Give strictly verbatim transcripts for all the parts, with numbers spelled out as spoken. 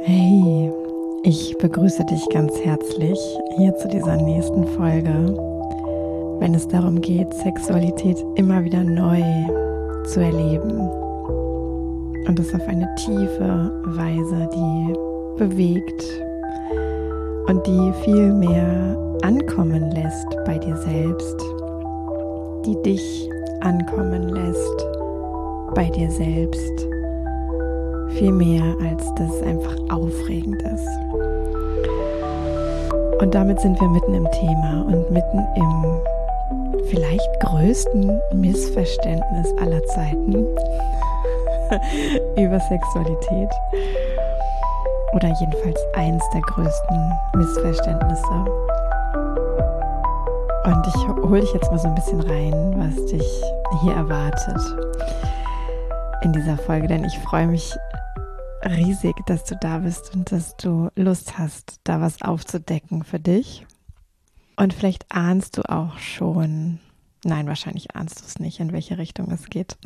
Hey, ich begrüße dich ganz herzlich hier zu dieser nächsten Folge, wenn es darum geht, Sexualität immer wieder neu zu erleben und es auf eine tiefe Weise, die bewegt und die viel mehr ankommen lässt bei dir selbst, die dich ankommen lässt bei dir selbst. Viel mehr, als dass es einfach aufregend ist. Und damit sind wir mitten im Thema und mitten im vielleicht größten Missverständnis aller Zeiten über Sexualität. Oder jedenfalls eins der größten Missverständnisse. Und ich hole dich jetzt mal so ein bisschen rein, was dich hier erwartet in dieser Folge, denn ich freue mich riesig, dass du da bist und dass du Lust hast, da was aufzudecken für dich. Und vielleicht ahnst du auch schon, nein, wahrscheinlich ahnst du es nicht, in welche Richtung es geht.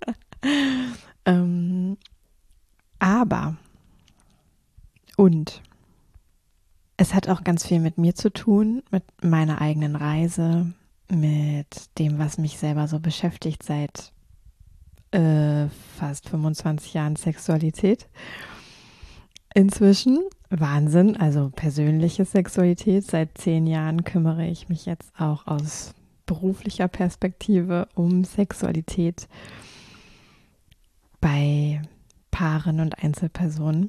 ähm, aber, und, es hat auch ganz viel mit mir zu tun, mit meiner eigenen Reise, mit dem, was mich selber so beschäftigt seit Äh, fast fünfundzwanzig Jahren Sexualität. Inzwischen Wahnsinn, also persönliche Sexualität. Seit zehn Jahren kümmere ich mich jetzt auch aus beruflicher Perspektive um Sexualität bei Paaren und Einzelpersonen.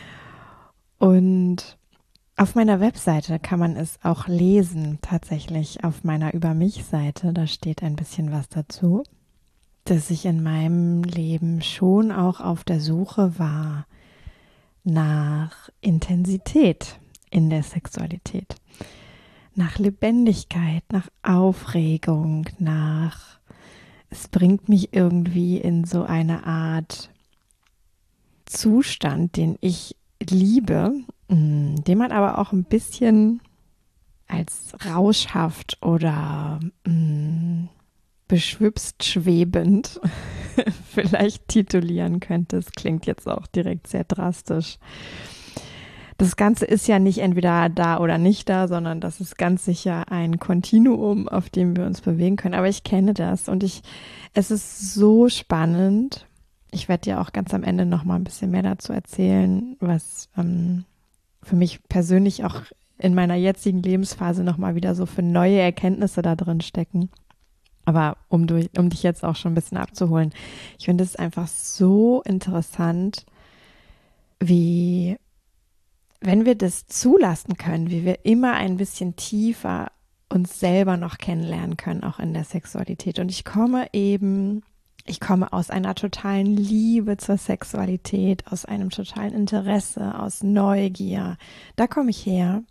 Und auf meiner Webseite kann man es auch lesen, tatsächlich auf meiner Über mich-Seite. Da steht ein bisschen was dazu, dass ich in meinem Leben schon auch auf der Suche war nach Intensität in der Sexualität, nach Lebendigkeit, nach Aufregung, nach, es bringt mich irgendwie in so eine Art Zustand, den ich liebe, den man aber auch ein bisschen als rauschhaft oder mh, beschwipst schwebend vielleicht titulieren könnte. Es klingt jetzt auch direkt sehr drastisch. Das Ganze ist ja nicht entweder da oder nicht da, sondern das ist ganz sicher ein Kontinuum, auf dem wir uns bewegen können. Aber ich kenne das und ich, es ist so spannend. Ich werde dir auch ganz am Ende noch mal ein bisschen mehr dazu erzählen, was ähm, für mich persönlich auch in meiner jetzigen Lebensphase noch mal wieder so für neue Erkenntnisse da drin stecken. Aber um, durch, um dich jetzt auch schon ein bisschen abzuholen, ich finde es einfach so interessant, wie, wenn wir das zulassen können, wie wir immer ein bisschen tiefer uns selber noch kennenlernen können, auch in der Sexualität. Und ich komme eben, ich komme aus einer totalen Liebe zur Sexualität, aus einem totalen Interesse, aus Neugier. Da komme ich her.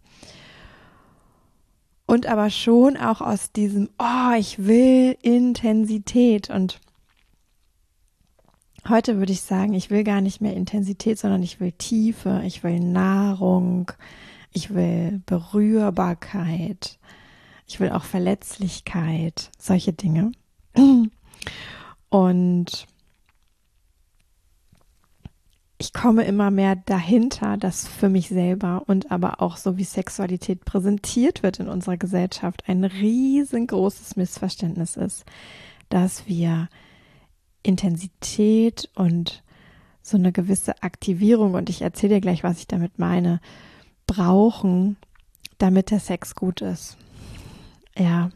Und aber schon auch aus diesem, oh, ich will Intensität. Und heute würde ich sagen, ich will gar nicht mehr Intensität, sondern ich will Tiefe, ich will Nahrung, ich will Berührbarkeit, ich will auch Verletzlichkeit, solche Dinge. Und ich komme immer mehr dahinter, dass für mich selber und aber auch so wie Sexualität präsentiert wird in unserer Gesellschaft ein riesengroßes Missverständnis ist, dass wir Intensität und so eine gewisse Aktivierung, und ich erzähle dir gleich, was ich damit meine, brauchen, damit der Sex gut ist. Ja.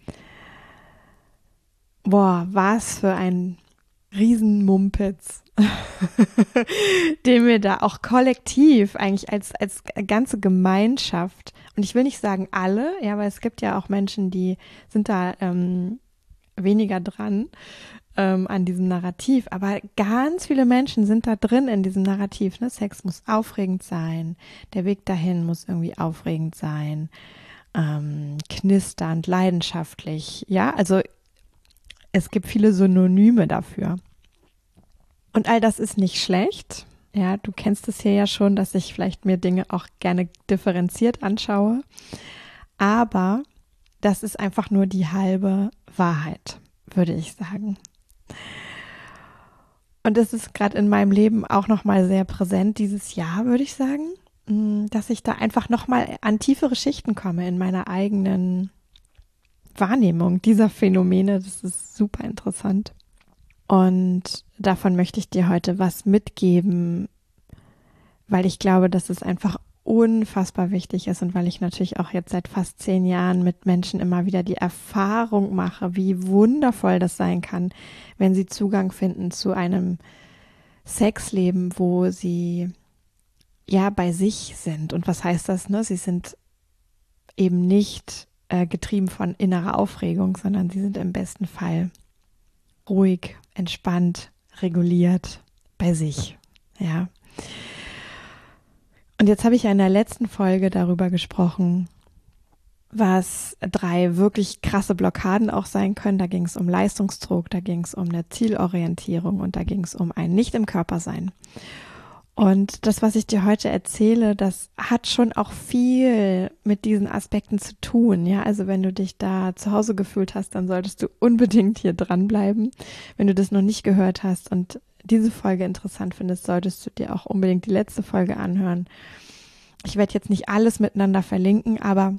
Boah, was für ein Riesenmumpitz, den wir da auch kollektiv eigentlich als, als ganze Gemeinschaft, und ich will nicht sagen alle, ja, weil es gibt ja auch Menschen, die sind da ähm, weniger dran ähm, an diesem Narrativ, aber ganz viele Menschen sind da drin in diesem Narrativ, ne? Sex muss aufregend sein, der Weg dahin muss irgendwie aufregend sein, ähm, knisternd, leidenschaftlich, ja, also es gibt viele Synonyme dafür. Und all das ist nicht schlecht. Ja, du kennst es hier ja schon, dass ich vielleicht mir Dinge auch gerne differenziert anschaue. Aber das ist einfach nur die halbe Wahrheit, würde ich sagen. Und das ist gerade in meinem Leben auch nochmal sehr präsent dieses Jahr, würde ich sagen, dass ich da einfach nochmal an tiefere Schichten komme in meiner eigenen Wahrnehmung dieser Phänomene. Das ist super interessant. Und davon möchte ich dir heute was mitgeben, weil ich glaube, dass es einfach unfassbar wichtig ist und weil ich natürlich auch jetzt seit fast zehn Jahren mit Menschen immer wieder die Erfahrung mache, wie wundervoll das sein kann, wenn sie Zugang finden zu einem Sexleben, wo sie ja bei sich sind. Und was heißt das? Ne? Sie sind eben nicht äh, getrieben von innerer Aufregung, sondern sie sind im besten Fall ruhig, entspannt, reguliert bei sich. Ja. Und jetzt habe ich ja in der letzten Folge darüber gesprochen, was drei wirklich krasse Blockaden auch sein können. Da ging es um Leistungsdruck, da ging es um eine Zielorientierung und da ging es um ein Nicht im Körper sein. Und das, was ich dir heute erzähle, das hat schon auch viel mit diesen Aspekten zu tun. Ja, also wenn du dich da zu Hause gefühlt hast, dann solltest du unbedingt hier dranbleiben. Wenn du das noch nicht gehört hast und diese Folge interessant findest, solltest du dir auch unbedingt die letzte Folge anhören. Ich werde jetzt nicht alles miteinander verlinken, aber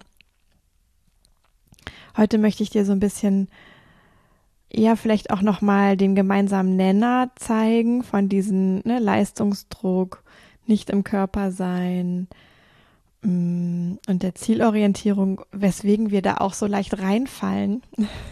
heute möchte ich dir so ein bisschen ja, vielleicht auch nochmal den gemeinsamen Nenner zeigen von diesem ne, Leistungsdruck, nicht im Körper sein mm, und der Zielorientierung, weswegen wir da auch so leicht reinfallen.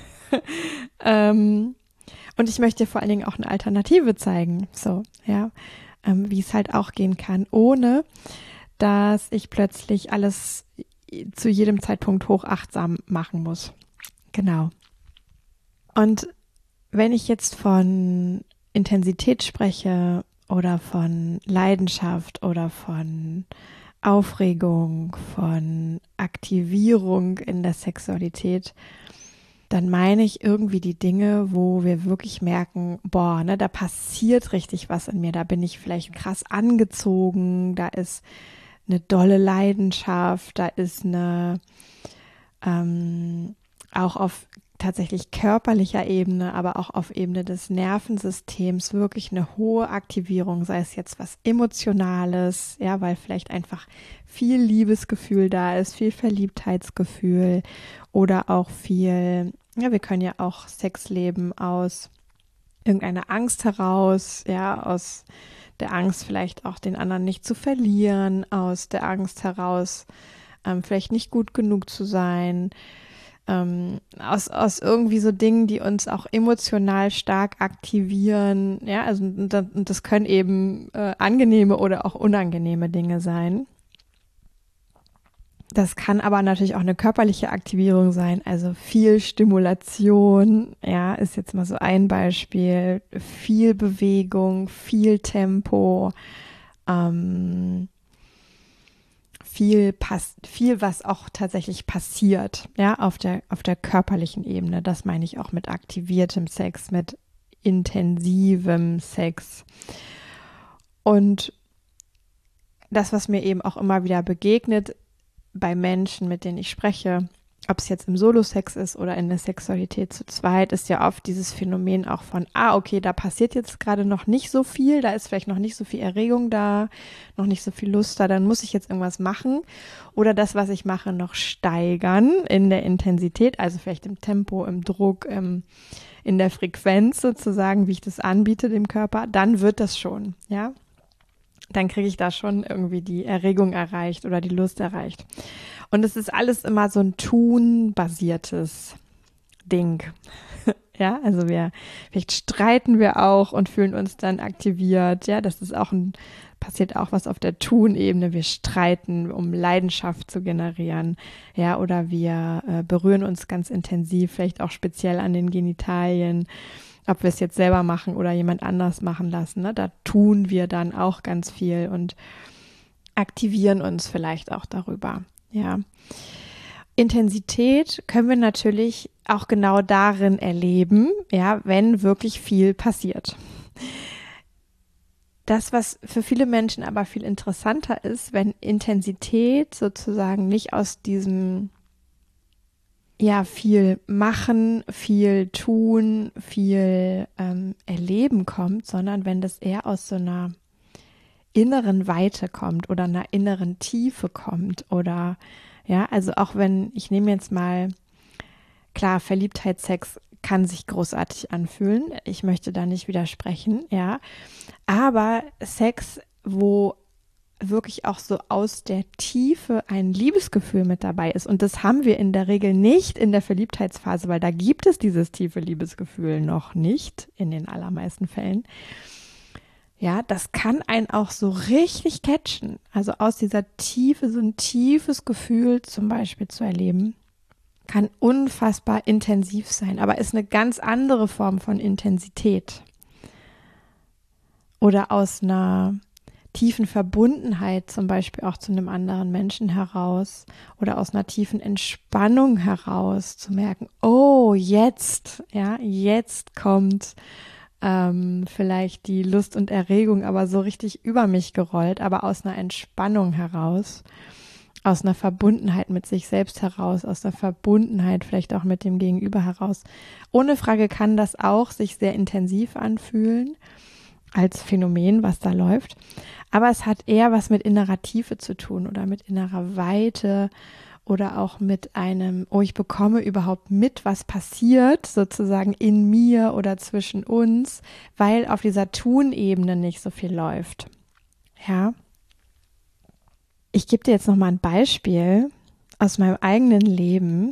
ähm, und ich möchte dir vor allen Dingen auch eine Alternative zeigen, so, ja, ähm, wie es halt auch gehen kann, ohne dass ich plötzlich alles zu jedem Zeitpunkt hochachtsam machen muss. Genau. Und wenn ich jetzt von Intensität spreche oder von Leidenschaft oder von Aufregung, von Aktivierung in der Sexualität, dann meine ich irgendwie die Dinge, wo wir wirklich merken, boah, ne, da passiert richtig was in mir, da bin ich vielleicht krass angezogen, da ist eine dolle Leidenschaft, da ist eine ähm, auch auf tatsächlich körperlicher Ebene, aber auch auf Ebene des Nervensystems wirklich eine hohe Aktivierung, sei es jetzt was Emotionales, ja, weil vielleicht einfach viel Liebesgefühl da ist, viel Verliebtheitsgefühl oder auch viel, ja, wir können ja auch Sex leben aus irgendeiner Angst heraus, ja, aus der Angst vielleicht auch den anderen nicht zu verlieren, aus der Angst heraus ähm, vielleicht nicht gut genug zu sein, Ähm, aus, aus irgendwie so Dingen, die uns auch emotional stark aktivieren. Ja, also und das, und das können eben äh, angenehme oder auch unangenehme Dinge sein. Das kann aber natürlich auch eine körperliche Aktivierung sein, also viel Stimulation, ja, ist jetzt mal so ein Beispiel, viel Bewegung, viel Tempo, ähm, viel pass viel, was auch tatsächlich passiert, ja, auf der, auf der körperlichen Ebene. Das meine ich auch mit aktiviertem Sex, mit intensivem Sex. Und das, was mir eben auch immer wieder begegnet bei Menschen, mit denen ich spreche, ob es jetzt im Solo-Sex ist oder in der Sexualität zu zweit, ist ja oft dieses Phänomen auch von, ah, okay, da passiert jetzt gerade noch nicht so viel, da ist vielleicht noch nicht so viel Erregung da, noch nicht so viel Lust da, dann muss ich jetzt irgendwas machen oder das, was ich mache, noch steigern in der Intensität, also vielleicht im Tempo, im Druck, im, in der Frequenz sozusagen, wie ich das anbiete dem Körper, dann wird das schon, ja. Dann kriege ich da schon irgendwie die Erregung erreicht oder die Lust erreicht. Und es ist alles immer so ein Tun-basiertes Ding. Ja, also wir, vielleicht streiten wir auch und fühlen uns dann aktiviert. Ja, das ist auch ein, passiert auch was auf der Tun-Ebene. Wir streiten, um Leidenschaft zu generieren. Ja, oder wir äh, berühren uns ganz intensiv, vielleicht auch speziell an den Genitalien. Ob wir es jetzt selber machen oder jemand anders machen lassen, ne? Da tun wir dann auch ganz viel und aktivieren uns vielleicht auch darüber, ja. Intensität können wir natürlich auch genau darin erleben, ja, wenn wirklich viel passiert. Das, was für viele Menschen aber viel interessanter ist, wenn Intensität sozusagen nicht aus diesem ja, viel machen, viel tun, viel ähm, erleben kommt, sondern wenn das eher aus so einer inneren Weite kommt oder einer inneren Tiefe kommt oder ja, also auch wenn, ich nehme jetzt mal, klar, Verliebtheitssex kann sich großartig anfühlen. Ich möchte da nicht widersprechen, ja. Aber Sex, wo wirklich auch so aus der Tiefe ein Liebesgefühl mit dabei ist. Und das haben wir in der Regel nicht in der Verliebtheitsphase, weil da gibt es dieses tiefe Liebesgefühl noch nicht in den allermeisten Fällen. Ja, das kann einen auch so richtig catchen. Also aus dieser Tiefe, so ein tiefes Gefühl zum Beispiel zu erleben, kann unfassbar intensiv sein, aber ist eine ganz andere Form von Intensität. Oder aus einer tiefen Verbundenheit zum Beispiel auch zu einem anderen Menschen heraus oder aus einer tiefen Entspannung heraus zu merken, oh, jetzt, ja, jetzt kommt ähm, vielleicht die Lust und Erregung aber so richtig über mich gerollt, aber aus einer Entspannung heraus, aus einer Verbundenheit mit sich selbst heraus, aus einer Verbundenheit vielleicht auch mit dem Gegenüber heraus. Ohne Frage kann das auch sich sehr intensiv anfühlen als Phänomen, was da läuft. Aber es hat eher was mit innerer Tiefe zu tun oder mit innerer Weite oder auch mit einem, oh, ich bekomme überhaupt mit, was passiert sozusagen in mir oder zwischen uns, weil auf dieser Tun-Ebene nicht so viel läuft. Ja. Ich gebe dir jetzt noch mal ein Beispiel aus meinem eigenen Leben.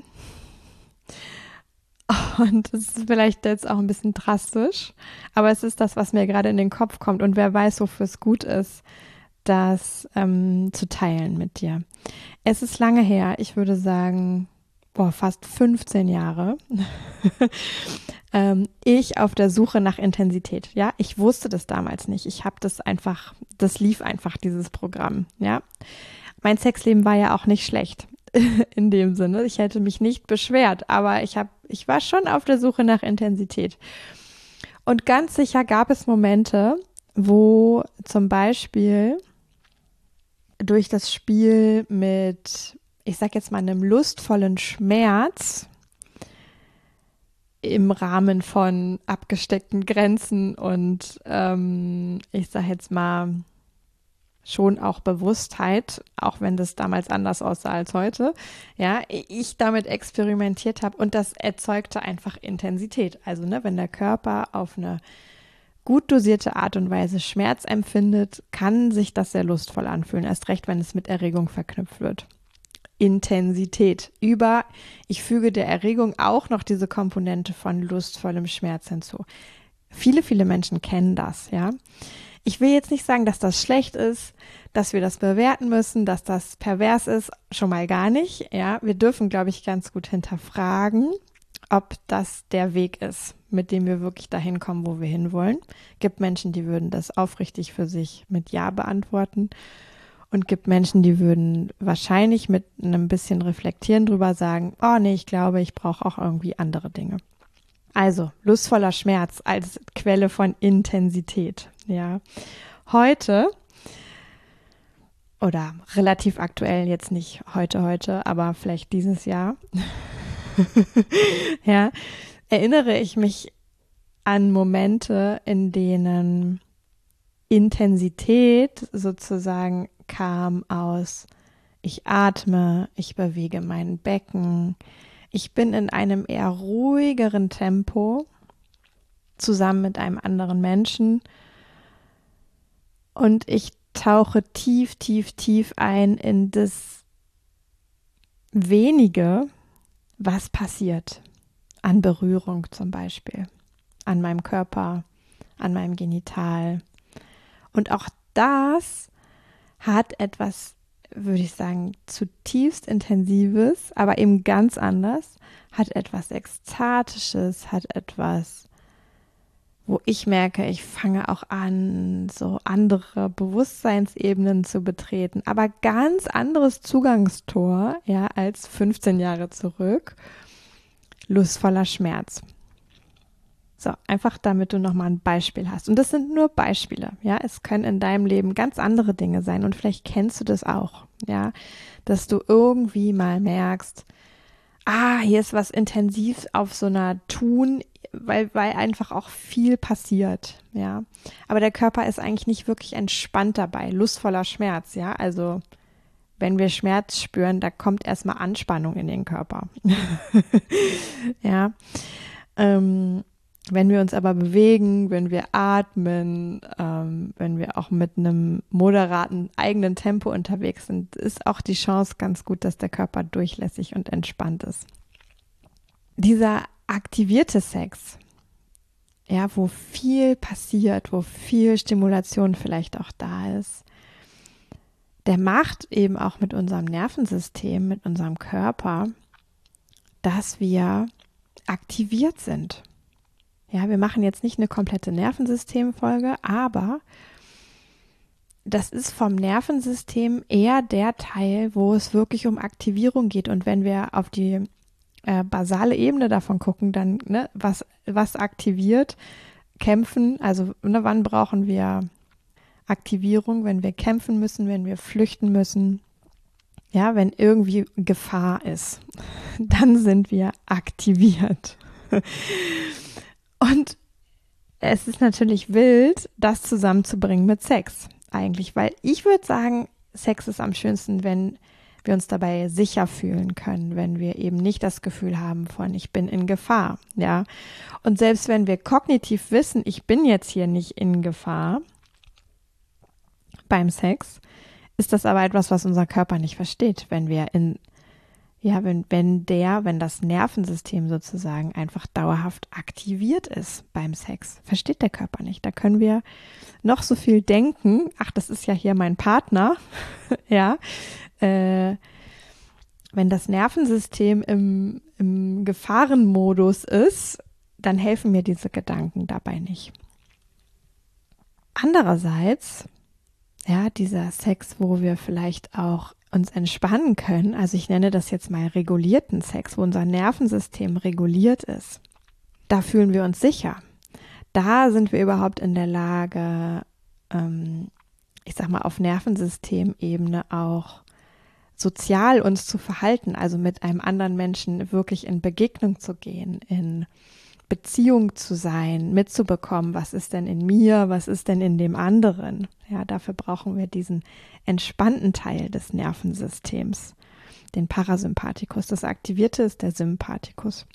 Und das ist vielleicht jetzt auch ein bisschen drastisch, aber es ist das, was mir gerade in den Kopf kommt. Und wer weiß, wofür es gut ist, das ähm, zu teilen mit dir. Es ist lange her, ich würde sagen, boah, fast fünfzehn Jahre. ähm, ich auf der Suche nach Intensität. Ja, ich wusste das damals nicht. Ich habe das einfach, das lief einfach, dieses Programm. Ja, mein Sexleben war ja auch nicht schlecht. In dem Sinne, ich hätte mich nicht beschwert, aber ich habe, ich war schon auf der Suche nach Intensität. Und ganz sicher gab es Momente, wo zum Beispiel durch das Spiel mit, ich sag jetzt mal, einem lustvollen Schmerz im Rahmen von abgesteckten Grenzen und ähm, ich sag jetzt mal schon auch Bewusstheit, auch wenn das damals anders aussah als heute, ja, ich damit experimentiert habe und das erzeugte einfach Intensität. Also, ne, wenn der Körper auf eine gut dosierte Art und Weise Schmerz empfindet, kann sich das sehr lustvoll anfühlen, erst recht, wenn es mit Erregung verknüpft wird. Intensität über, ich füge der Erregung auch noch diese Komponente von lustvollem Schmerz hinzu. Viele, viele Menschen kennen das, ja. Ich will jetzt nicht sagen, dass das schlecht ist, dass wir das bewerten müssen, dass das pervers ist, schon mal gar nicht. Ja, wir dürfen, glaube ich, ganz gut hinterfragen, ob das der Weg ist, mit dem wir wirklich dahin kommen, wo wir hinwollen. Gibt Menschen, die würden das aufrichtig für sich mit Ja beantworten und gibt Menschen, die würden wahrscheinlich mit einem bisschen Reflektieren drüber sagen, oh nee, ich glaube, ich brauche auch irgendwie andere Dinge. Also, lustvoller Schmerz als Quelle von Intensität. Ja, heute oder relativ aktuell, jetzt nicht heute, heute, aber vielleicht dieses Jahr, ja, erinnere ich mich an Momente, in denen Intensität sozusagen kam aus, ich atme, ich bewege mein Becken, ich bin in einem eher ruhigeren Tempo zusammen mit einem anderen Menschen und ich tauche tief, tief, tief ein in das Wenige, was passiert an Berührung zum Beispiel, an meinem Körper, an meinem Genital. Und auch das hat etwas, würde ich sagen, zutiefst Intensives, aber eben ganz anders, hat etwas Ekstatisches, hat etwas, wo ich merke, ich fange auch an, so andere Bewusstseinsebenen zu betreten, aber ganz anderes Zugangstor, ja, als fünfzehn Jahre zurück, lustvoller Schmerz. So, einfach damit du nochmal ein Beispiel hast. Und das sind nur Beispiele, ja. Es können in deinem Leben ganz andere Dinge sein und vielleicht kennst du das auch, ja, dass du irgendwie mal merkst, ah, hier ist was intensiv auf so einer Tun, weil, weil einfach auch viel passiert, ja. Aber der Körper ist eigentlich nicht wirklich entspannt dabei, lustvoller Schmerz, ja. Also wenn wir Schmerz spüren, da kommt erstmal Anspannung in den Körper. Ja. Ähm, wenn wir uns aber bewegen, wenn wir atmen, ähm, wenn wir auch mit einem moderaten eigenen Tempo unterwegs sind, ist auch die Chance ganz gut, dass der Körper durchlässig und entspannt ist. Dieser aktivierte Sex, ja, wo viel passiert, wo viel Stimulation vielleicht auch da ist, der macht eben auch mit unserem Nervensystem, mit unserem Körper, dass wir aktiviert sind. Ja, wir machen jetzt nicht eine komplette Nervensystemfolge, aber das ist vom Nervensystem eher der Teil, wo es wirklich um Aktivierung geht. Und wenn wir auf die äh, basale Ebene davon gucken, dann, ne, was, was aktiviert, kämpfen, also ne, wann brauchen wir Aktivierung, wenn wir kämpfen müssen, wenn wir flüchten müssen, ja, wenn irgendwie Gefahr ist, dann sind wir aktiviert. Und es ist natürlich wild, das zusammenzubringen mit Sex eigentlich, weil ich würde sagen, Sex ist am schönsten, wenn wir uns dabei sicher fühlen können, wenn wir eben nicht das Gefühl haben von, ich bin in Gefahr, ja. Und selbst wenn wir kognitiv wissen, ich bin jetzt hier nicht in Gefahr beim Sex, ist das aber etwas, was unser Körper nicht versteht, wenn wir in Ja, wenn, wenn der, wenn das Nervensystem sozusagen einfach dauerhaft aktiviert ist beim Sex, versteht der Körper nicht. Da können wir noch so viel denken, ach, das ist ja hier mein Partner, ja, äh, wenn das Nervensystem im, im Gefahrenmodus ist, dann helfen mir diese Gedanken dabei nicht. Andererseits, ja, dieser Sex, wo wir vielleicht auch uns entspannen können, also ich nenne das jetzt mal regulierten Sex, wo unser Nervensystem reguliert ist, da fühlen wir uns sicher. Da sind wir überhaupt in der Lage, ähm, ich sag mal, auf Nervensystemebene auch sozial uns zu verhalten, also mit einem anderen Menschen wirklich in Begegnung zu gehen, in Beziehung zu sein, mitzubekommen, was ist denn in mir, was ist denn in dem anderen. Ja, dafür brauchen wir diesen entspannten Teil des Nervensystems, den Parasympathikus. Das Aktivierte ist der Sympathikus.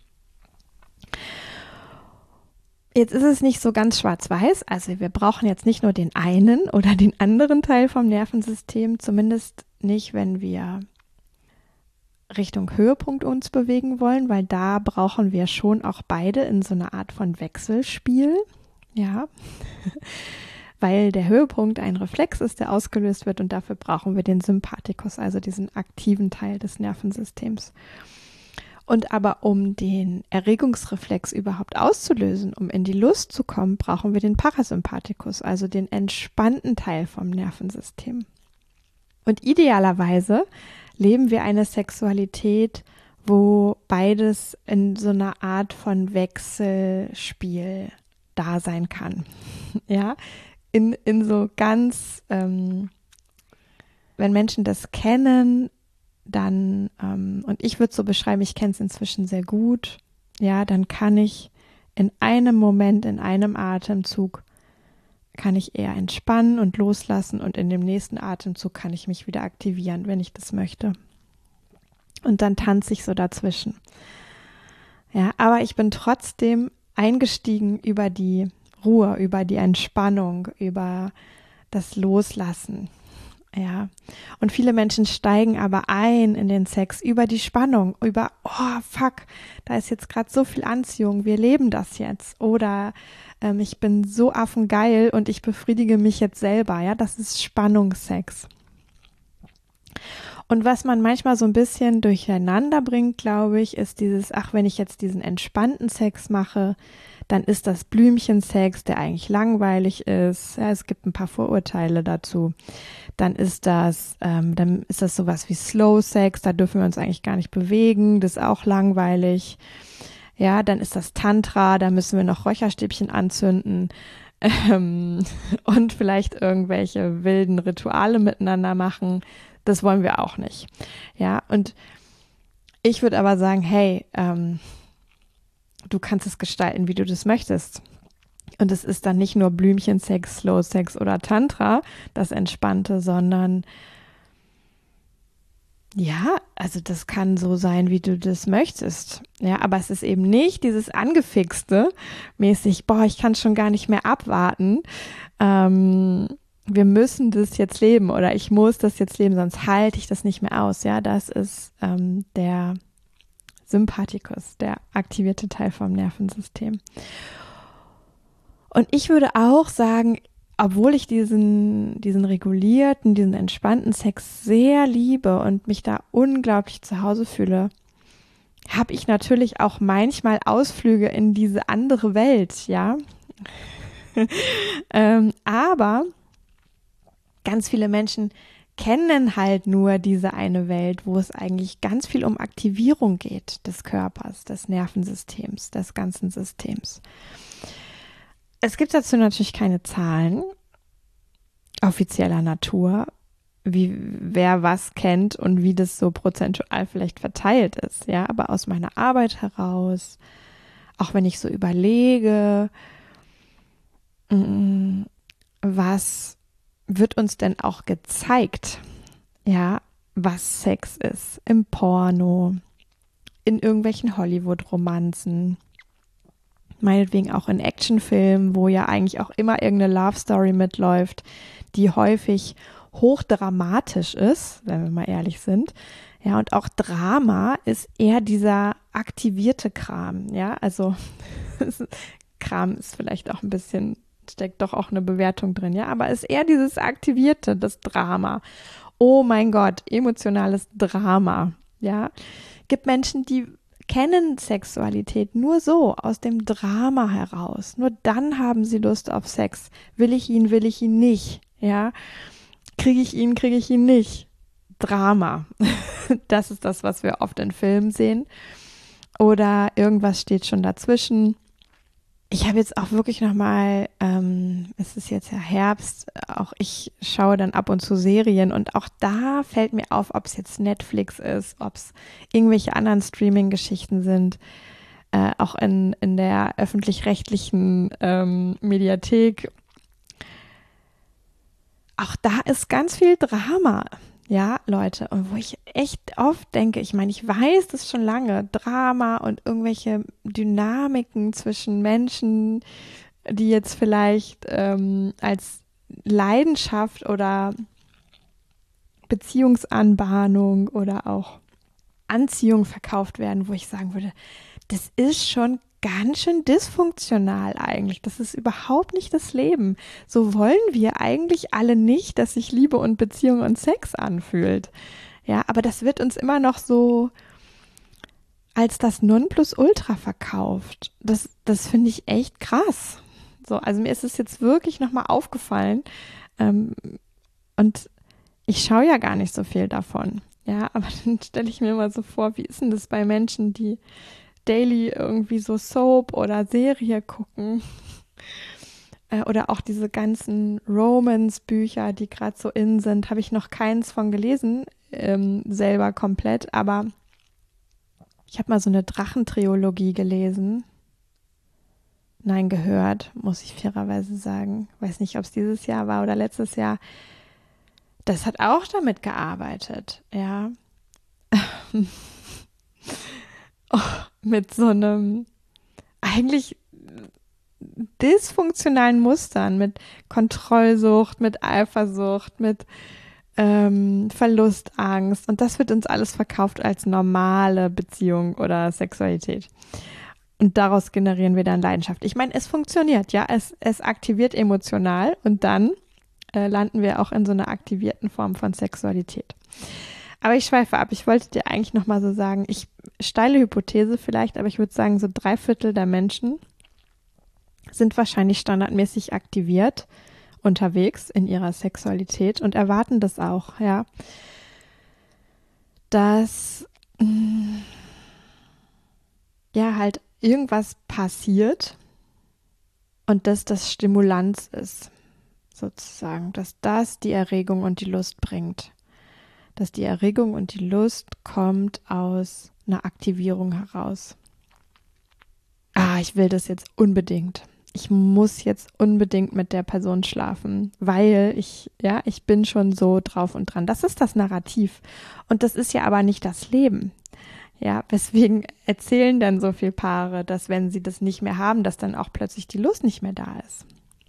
Jetzt ist es nicht so ganz schwarz-weiß, also wir brauchen jetzt nicht nur den einen oder den anderen Teil vom Nervensystem, zumindest nicht, wenn wir Richtung Höhepunkt uns bewegen wollen, weil da brauchen wir schon auch beide in so einer Art von Wechselspiel, ja, weil der Höhepunkt ein Reflex ist, der ausgelöst wird und dafür brauchen wir den Sympathikus, also diesen aktiven Teil des Nervensystems. Und aber um den Erregungsreflex überhaupt auszulösen, um in die Lust zu kommen, brauchen wir den Parasympathikus, also den entspannten Teil vom Nervensystem. Und idealerweise leben wir eine Sexualität, wo beides in so einer Art von Wechselspiel da sein kann. Ja, in, in so ganz, ähm, wenn Menschen das kennen, dann, ähm, und ich würde so beschreiben, ich kenne es inzwischen sehr gut, ja, dann kann ich in einem Moment, in einem Atemzug, kann ich eher entspannen und loslassen und in dem nächsten Atemzug kann ich mich wieder aktivieren, wenn ich das möchte. Und dann tanze ich so dazwischen. Ja, aber ich bin trotzdem eingestiegen über die Ruhe, über die Entspannung, über das Loslassen. Ja, und viele Menschen steigen aber ein in den Sex über die Spannung, über, oh fuck, da ist jetzt gerade so viel Anziehung, wir leben das jetzt. Oder ähm, ich bin so affengeil und ich befriedige mich jetzt selber. Ja, das ist Spannungssex. Und was man manchmal so ein bisschen durcheinander bringt, glaube ich, ist dieses, ach, wenn ich jetzt diesen entspannten Sex mache, dann ist das Blümchensex, der eigentlich langweilig ist. Ja, es gibt ein paar Vorurteile dazu. Dann ist das, ähm, dann ist das sowas wie Slow Sex, da dürfen wir uns eigentlich gar nicht bewegen, das ist auch langweilig. Ja, dann ist das Tantra, da müssen wir noch Räucherstäbchen anzünden ähm, und vielleicht irgendwelche wilden Rituale miteinander machen. Das wollen wir auch nicht. Ja, und Ich würde aber sagen, hey, ähm, du kannst es gestalten, wie du das möchtest. Und es ist dann nicht nur Blümchensex, Slow Sex oder Tantra, das Entspannte, sondern ja, also das kann so sein, wie du das möchtest. Ja, aber es ist eben nicht dieses Angefixte mäßig, boah, ich kann schon gar nicht mehr abwarten. Ähm, wir müssen das jetzt leben oder ich muss das jetzt leben, sonst halte ich das nicht mehr aus. Ja, das ist ähm, der Sympathikus, der aktivierte Teil vom Nervensystem. Und ich würde auch sagen, obwohl ich diesen, diesen regulierten, diesen entspannten Sex sehr liebe und mich da unglaublich zu Hause fühle, habe ich natürlich auch manchmal Ausflüge in diese andere Welt, ja. ähm, aber ganz viele Menschen kennen halt nur diese eine Welt, wo es eigentlich ganz viel um Aktivierung geht des Körpers, des Nervensystems, des ganzen Systems. Es gibt dazu natürlich keine Zahlen offizieller Natur, wie wer was kennt und wie das so prozentual vielleicht verteilt ist, ja, aber aus meiner Arbeit heraus, auch wenn ich so überlege, was wird uns denn auch gezeigt, ja, was Sex ist im Porno, in irgendwelchen Hollywood-Romanzen, meinetwegen auch in Actionfilmen, wo ja eigentlich auch immer irgendeine Love Story mitläuft, die häufig hochdramatisch ist, wenn wir mal ehrlich sind. Ja, und auch Drama ist eher dieser aktivierte Kram. Ja, also Kram ist vielleicht auch ein bisschen, steckt doch auch eine Bewertung drin. Ja, aber ist eher dieses aktivierte, das Drama. Oh mein Gott, emotionales Drama. Ja, gibt Menschen, die kennen Sexualität nur so, aus dem Drama heraus. Nur dann haben sie Lust auf Sex. Will ich ihn, will ich ihn nicht. Ja, kriege ich ihn, kriege ich ihn nicht. Drama. Das ist das, was wir oft in Filmen sehen. Oder irgendwas steht schon dazwischen. Ich habe jetzt auch wirklich nochmal, ähm, es ist jetzt ja Herbst, auch ich schaue dann ab und zu Serien und auch da fällt mir auf, ob es jetzt Netflix ist, ob es irgendwelche anderen Streaming-Geschichten sind, äh, auch in, in der öffentlich-rechtlichen ähm, Mediathek. Auch da ist ganz viel Drama, ja, Leute, und wo ich echt oft denke, ich meine, ich weiß das schon lange, Drama und irgendwelche Dynamiken zwischen Menschen, die jetzt vielleicht ähm, als Leidenschaft oder Beziehungsanbahnung oder auch Anziehung verkauft werden, wo ich sagen würde, das ist schon ganz schön dysfunktional eigentlich. Das ist überhaupt nicht das Leben. So wollen wir eigentlich alle nicht, dass sich Liebe und Beziehung und Sex anfühlt. Ja, aber das wird uns immer noch so als das Nonplusultra verkauft. Das, das finde ich echt krass. So, also mir ist es jetzt wirklich nochmal aufgefallen. Ähm, und ich schaue ja gar nicht so viel davon. Ja, aber dann stelle ich mir mal so vor, wie ist denn das bei Menschen, die daily irgendwie so Soap oder Serie gucken äh, oder auch diese ganzen Romance-Bücher, die gerade so in sind, habe ich noch keins von gelesen, ähm, selber komplett, aber ich habe mal so eine Drachentrilogie gelesen. Nein, gehört, muss ich fairerweise sagen. Weiß nicht, ob es dieses Jahr war oder letztes Jahr. Das hat auch damit gearbeitet, ja. Oh, mit so einem eigentlich dysfunktionalen Mustern, mit Kontrollsucht, mit Eifersucht, mit ähm, Verlustangst. Und das wird uns alles verkauft als normale Beziehung oder Sexualität. Und daraus generieren wir dann Leidenschaft. Ich meine, es funktioniert, ja, es, es aktiviert emotional und dann äh, landen wir auch in so einer aktivierten Form von Sexualität. Aber ich schweife ab. Ich wollte dir eigentlich nochmal so sagen, ich steile Hypothese vielleicht, aber ich würde sagen, so drei Viertel der Menschen sind wahrscheinlich standardmäßig aktiviert unterwegs in ihrer Sexualität und erwarten das auch, ja, dass mh, ja halt irgendwas passiert und dass das Stimulanz ist, sozusagen, dass das die Erregung und die Lust bringt. dass die Erregung und die Lust kommt aus einer Aktivierung heraus. Ah, ich will das jetzt unbedingt. Ich muss jetzt unbedingt mit der Person schlafen, weil ich, ja, ich bin schon so drauf und dran. Das ist das Narrativ. Und das ist ja aber nicht das Leben. Ja, weswegen erzählen dann so viele Paare, dass wenn sie das nicht mehr haben, dass dann auch plötzlich die Lust nicht mehr da ist.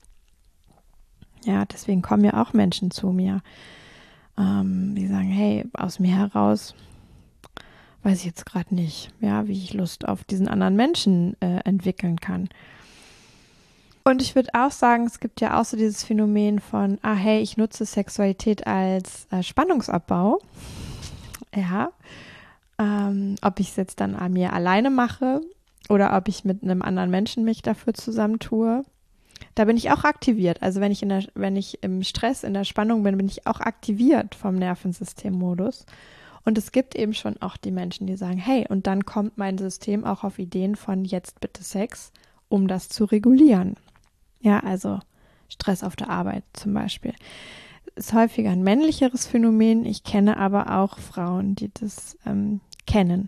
Ja, deswegen kommen ja auch Menschen zu mir, ähm, die sagen, hey, aus mir heraus weiß ich jetzt gerade nicht, ja, wie ich Lust auf diesen anderen Menschen äh, entwickeln kann. Und ich würde auch sagen, es gibt ja auch so dieses Phänomen von, ah hey, ich nutze Sexualität als äh, Spannungsabbau. Ja, ähm, ob ich es jetzt dann an mir alleine mache oder ob ich mit einem anderen Menschen mich dafür zusammentue. Da bin ich auch aktiviert. Also wenn ich, in der, wenn ich im Stress, in der Spannung bin, bin ich auch aktiviert vom Nervensystemmodus. Und es gibt eben schon auch die Menschen, die sagen, hey, und dann kommt mein System auch auf Ideen von jetzt bitte Sex, um das zu regulieren. Ja, also Stress auf der Arbeit zum Beispiel. Ist häufiger ein männlicheres Phänomen. Ich kenne aber auch Frauen, die das ähm, kennen.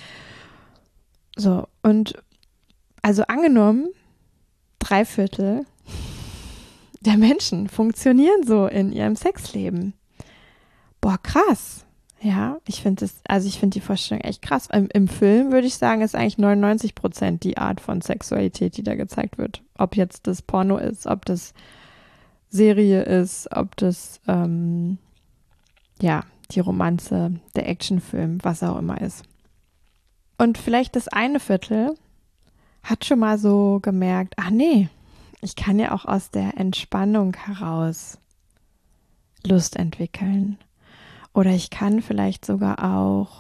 So, und also angenommen, drei Viertel der Menschen funktionieren so in ihrem Sexleben. Boah, krass. Ja, ich finde das, also ich finde die Vorstellung echt krass. Im, Im Film würde ich sagen, ist eigentlich neunundneunzig Prozent die Art von Sexualität, die da gezeigt wird. Ob jetzt das Porno ist, ob das Serie ist, ob das, ähm, ja, die Romanze, der Actionfilm, was auch immer ist. Und vielleicht das eine Viertel hat schon mal so gemerkt, ach nee, ich kann ja auch aus der Entspannung heraus Lust entwickeln. Oder ich kann vielleicht sogar auch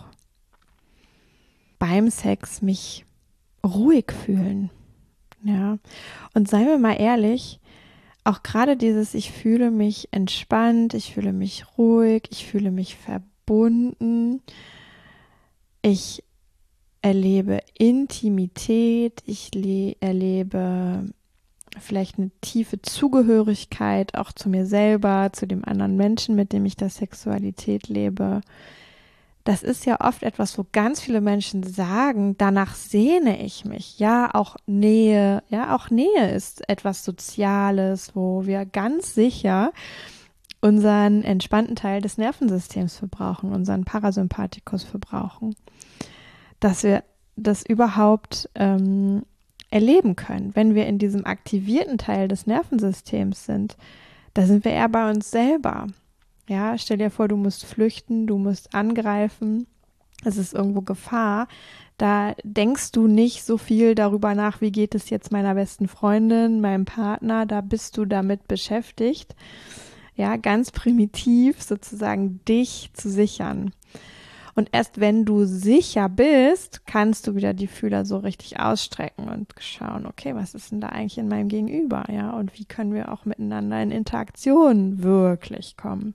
beim Sex mich ruhig fühlen. Ja. Und seien wir mal ehrlich, auch gerade dieses, ich fühle mich entspannt, ich fühle mich ruhig, ich fühle mich verbunden, ich erlebe Intimität, ich le- erlebe vielleicht eine tiefe Zugehörigkeit auch zu mir selber, zu dem anderen Menschen, mit dem ich da Sexualität lebe. Das ist ja oft etwas, wo ganz viele Menschen sagen, danach sehne ich mich. Ja, auch Nähe, ja, auch Nähe ist etwas Soziales, wo wir ganz sicher unseren entspannten Teil des Nervensystems verbrauchen, unseren Parasympathikus verbrauchen. Dass wir das überhaupt ähm, erleben können. Wenn wir in diesem aktivierten Teil des Nervensystems sind, da sind wir eher bei uns selber. Ja, stell dir vor, du musst flüchten, du musst angreifen, es ist irgendwo Gefahr. Da denkst du nicht so viel darüber nach, wie geht es jetzt meiner besten Freundin, meinem Partner, da bist du damit beschäftigt, ja, ganz primitiv sozusagen dich zu sichern. Und erst wenn du sicher bist, kannst du wieder die Fühler so richtig ausstrecken und schauen, okay, was ist denn da eigentlich in meinem Gegenüber, ja? Und wie können wir auch miteinander in Interaktion wirklich kommen?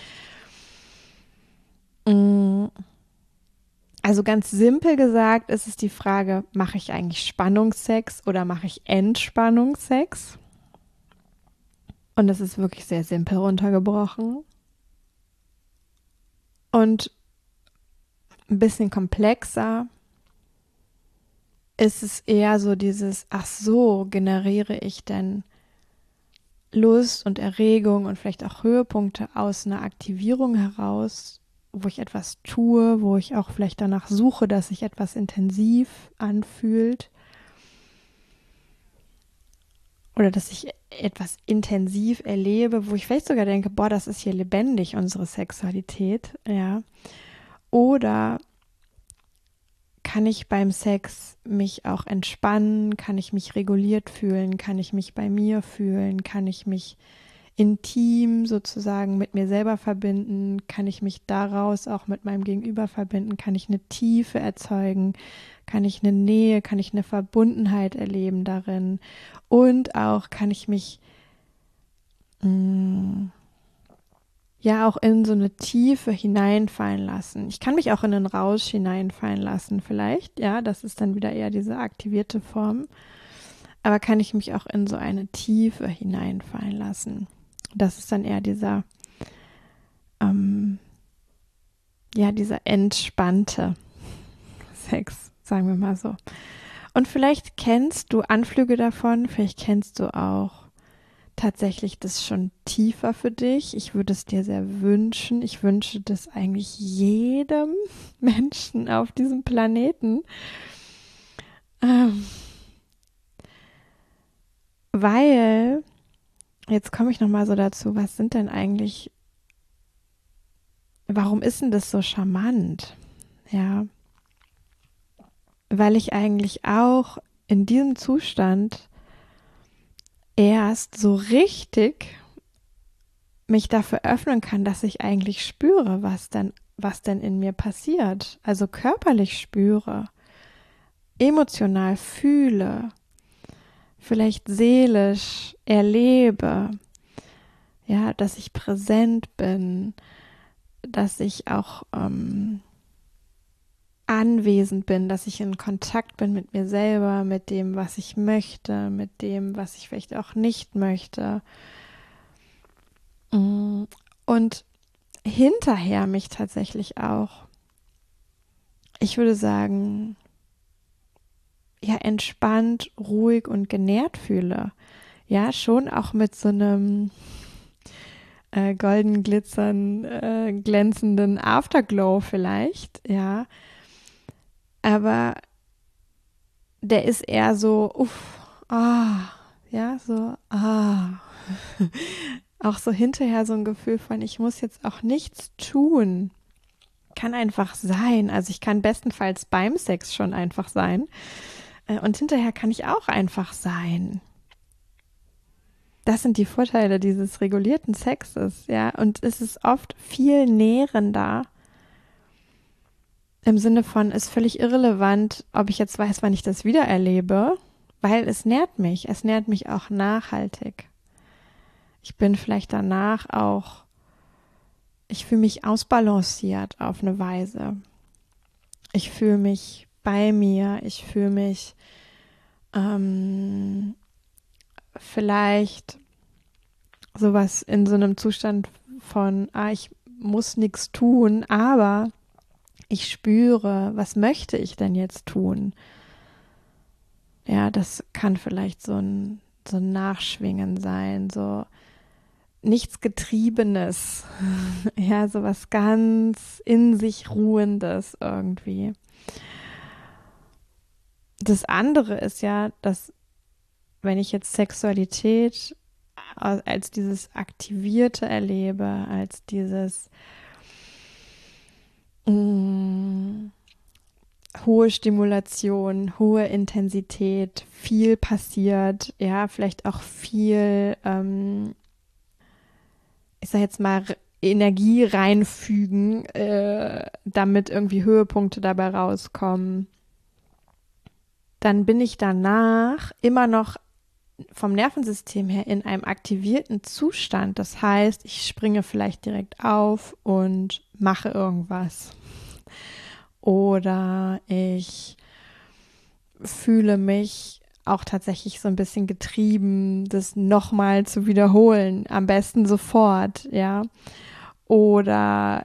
Also ganz simpel gesagt ist es die Frage, mache ich eigentlich Spannungssex oder mache ich Entspannungssex? Und das ist wirklich sehr simpel runtergebrochen. Und ein bisschen komplexer ist es eher so dieses, ach so, generiere ich denn Lust und Erregung und vielleicht auch Höhepunkte aus einer Aktivierung heraus, wo ich etwas tue, wo ich auch vielleicht danach suche, dass sich etwas intensiv anfühlt oder dass ich etwas intensiv erlebe, wo ich vielleicht sogar denke, boah, das ist hier lebendig, unsere Sexualität, ja. Oder kann ich beim Sex mich auch entspannen? Kann ich mich reguliert fühlen? Kann ich mich bei mir fühlen? Kann ich mich intim sozusagen mit mir selber verbinden? Kann ich mich daraus auch mit meinem Gegenüber verbinden? Kann ich eine Tiefe erzeugen? Kann ich eine Nähe? Kann ich eine Verbundenheit erleben darin? Und auch kann ich mich mh, ja auch in so eine Tiefe hineinfallen lassen. Ich kann mich auch in einen Rausch hineinfallen lassen vielleicht, ja, das ist dann wieder eher diese aktivierte Form. Aber kann ich mich auch in so eine Tiefe hineinfallen lassen? Das ist dann eher dieser, ähm, ja, dieser entspannte Sex, sagen wir mal so. Und vielleicht kennst du Anflüge davon, vielleicht kennst du auch tatsächlich das schon tiefer für dich. Ich würde es dir sehr wünschen. Ich wünsche das eigentlich jedem Menschen auf diesem Planeten. Ähm, weil, jetzt komme ich nochmal so dazu, was sind denn eigentlich, warum ist denn das so charmant? Ja, weil ich eigentlich auch in diesem Zustand erst so richtig mich dafür öffnen kann, dass ich eigentlich spüre, was denn, was denn in mir passiert. Also körperlich spüre, emotional fühle, vielleicht seelisch erlebe, ja, dass ich präsent bin, dass ich auch ähm, anwesend bin, dass ich in Kontakt bin mit mir selber, mit dem, was ich möchte, mit dem, was ich vielleicht auch nicht möchte. Und hinterher mich tatsächlich auch, ich würde sagen, ja, entspannt, ruhig und genährt fühle. Ja, schon auch mit so einem äh, golden glitzern, äh, glänzenden Afterglow vielleicht, ja. Aber der ist eher so, uff, ah, ja, so, ah. Auch so hinterher so ein Gefühl von, ich muss jetzt auch nichts tun. Kann einfach sein. Also ich kann bestenfalls beim Sex schon einfach sein. Und hinterher kann ich auch einfach sein. Das sind die Vorteile dieses regulierten Sexes, ja. Und es ist oft viel nährender. Im Sinne von, ist völlig irrelevant, ob ich jetzt weiß, wann ich das wieder erlebe, weil es nährt mich. Es nährt mich auch nachhaltig. Ich bin vielleicht danach auch, ich fühle mich ausbalanciert auf eine Weise. Ich fühle mich bei mir. Ich fühle mich ähm, vielleicht sowas in so einem Zustand von, ah, ich muss nichts tun, aber ich spüre, was möchte ich denn jetzt tun? Ja, das kann vielleicht so ein, so ein Nachschwingen sein, so nichts Getriebenes, ja, so was ganz in sich Ruhendes irgendwie. Das andere ist ja, dass wenn ich jetzt Sexualität als dieses Aktivierte erlebe, als dieses mh, hohe Stimulation, hohe Intensität, viel passiert, ja, vielleicht auch viel, ähm, ich sag jetzt mal, Energie reinfügen, äh, damit irgendwie Höhepunkte dabei rauskommen. Dann bin ich danach immer noch vom Nervensystem her in einem aktivierten Zustand. Das heißt, ich springe vielleicht direkt auf und mache irgendwas. Oder ich fühle mich auch tatsächlich so ein bisschen getrieben, das nochmal zu wiederholen. Am besten sofort, ja. Oder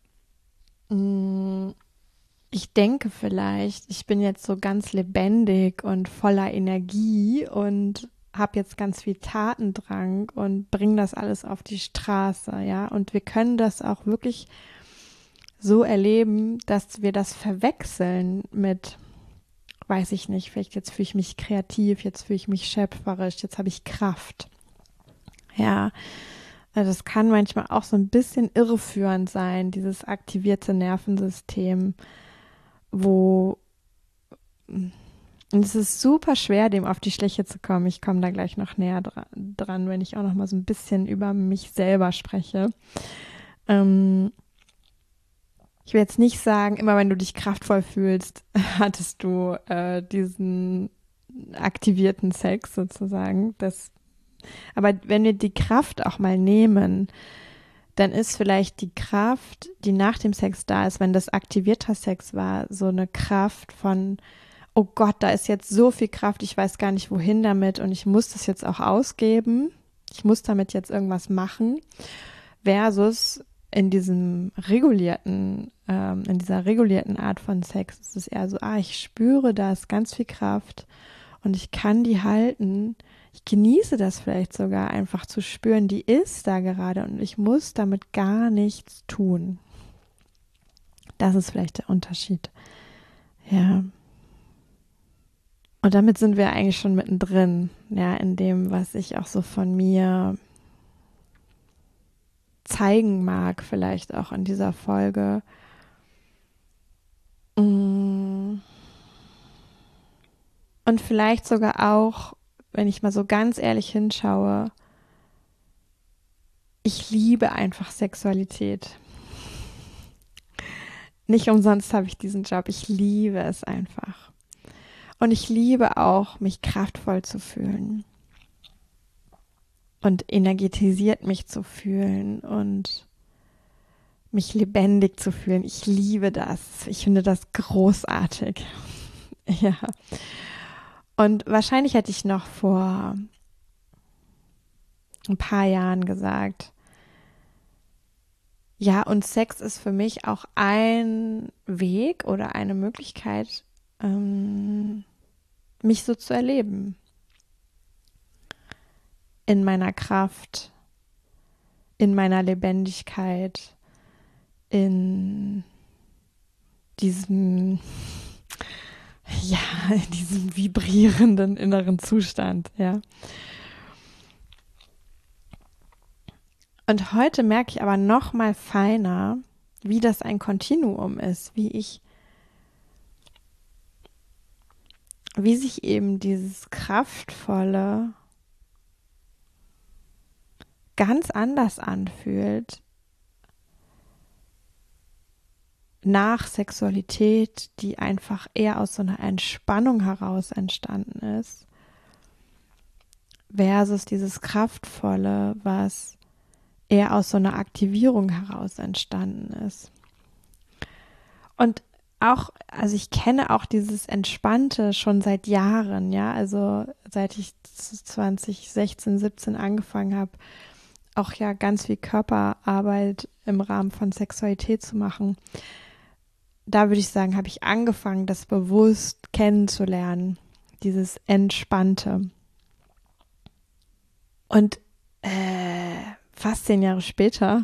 mh, ich denke vielleicht, ich bin jetzt so ganz lebendig und voller Energie und habe jetzt ganz viel Tatendrang und bringe das alles auf die Straße, ja. Und wir können das auch wirklich so erleben, dass wir das verwechseln mit, weiß ich nicht, vielleicht jetzt fühle ich mich kreativ, jetzt fühle ich mich schöpferisch, jetzt habe ich Kraft. Ja, also das kann manchmal auch so ein bisschen irreführend sein, dieses aktivierte Nervensystem, wo und es ist super schwer, dem auf die Schliche zu kommen. Ich komme da gleich noch näher dra- dran, wenn ich auch noch mal so ein bisschen über mich selber spreche. Ähm, ich will jetzt nicht sagen, immer wenn du dich kraftvoll fühlst, hattest du äh, diesen aktivierten Sex sozusagen. Das, aber wenn wir die Kraft auch mal nehmen, dann ist vielleicht die Kraft, die nach dem Sex da ist, wenn das aktivierter Sex war, so eine Kraft von, oh Gott, da ist jetzt so viel Kraft, ich weiß gar nicht wohin damit und ich muss das jetzt auch ausgeben. Ich muss damit jetzt irgendwas machen. Versus in diesem regulierten, ähm, in dieser regulierten Art von Sex ist es eher so, ah, ich spüre, da ist ganz viel Kraft und ich kann die halten. Ich genieße das vielleicht sogar einfach zu spüren, die ist da gerade und ich muss damit gar nichts tun. Das ist vielleicht der Unterschied. Ja. Und damit sind wir eigentlich schon mittendrin, ja, in dem, was ich auch so von mir zeigen mag, vielleicht auch in dieser Folge. Und vielleicht sogar auch, wenn ich mal so ganz ehrlich hinschaue, ich liebe einfach Sexualität. Nicht umsonst habe ich diesen Job. Ich liebe es einfach. Und ich liebe auch, mich kraftvoll zu fühlen. Und energetisiert mich zu fühlen und mich lebendig zu fühlen. Ich liebe das. Ich finde das großartig. Ja. Und wahrscheinlich hätte ich noch vor ein paar Jahren gesagt, ja, und Sex ist für mich auch ein Weg oder eine Möglichkeit, ähm, mich so zu erleben. In meiner Kraft, in meiner Lebendigkeit, in diesem, ja, in diesem vibrierenden inneren Zustand, ja. Und heute merke ich aber noch mal feiner, wie das ein Kontinuum ist, wie ich, wie sich eben dieses Kraftvolle ganz anders anfühlt nach Sexualität, die einfach eher aus so einer Entspannung heraus entstanden ist, versus dieses Kraftvolle, was eher aus so einer Aktivierung heraus entstanden ist. Und auch, also ich kenne auch dieses Entspannte schon seit Jahren, ja, also seit ich zwanzig sechzehn, siebzehn angefangen habe, auch ja ganz viel Körperarbeit im Rahmen von Sexualität zu machen. Da würde ich sagen, habe ich angefangen, das bewusst kennenzulernen, dieses Entspannte. Und äh, fast zehn Jahre später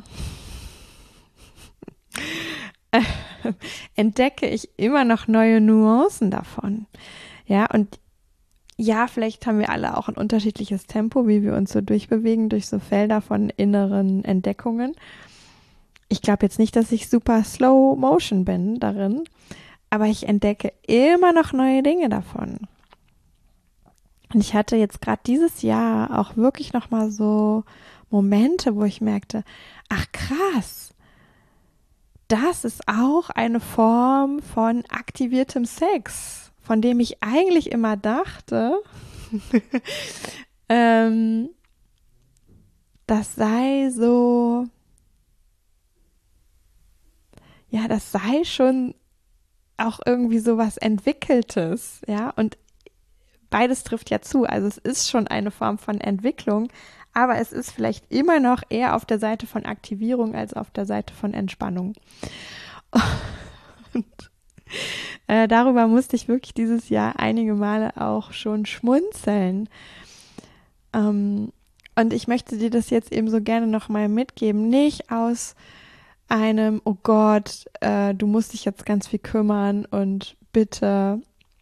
äh, entdecke ich immer noch neue Nuancen davon. Ja, und ja, vielleicht haben wir alle auch ein unterschiedliches Tempo, wie wir uns so durchbewegen durch so Felder von inneren Entdeckungen. Ich glaube jetzt nicht, dass ich super slow motion bin darin, aber ich entdecke immer noch neue Dinge davon. Und ich hatte jetzt gerade dieses Jahr auch wirklich nochmal so Momente, wo ich merkte, ach krass, das ist auch eine Form von aktiviertem Sex, von dem ich eigentlich immer dachte, ähm, das sei so, ja, das sei schon auch irgendwie so was Entwickeltes, ja, und beides trifft ja zu, also es ist schon eine Form von Entwicklung, aber es ist vielleicht immer noch eher auf der Seite von Aktivierung als auf der Seite von Entspannung. Und äh, darüber musste ich wirklich dieses Jahr einige Male auch schon schmunzeln. Ähm, und ich möchte dir das jetzt eben so gerne nochmal mitgeben, nicht aus einem, oh Gott, äh, du musst dich jetzt ganz viel kümmern und bitte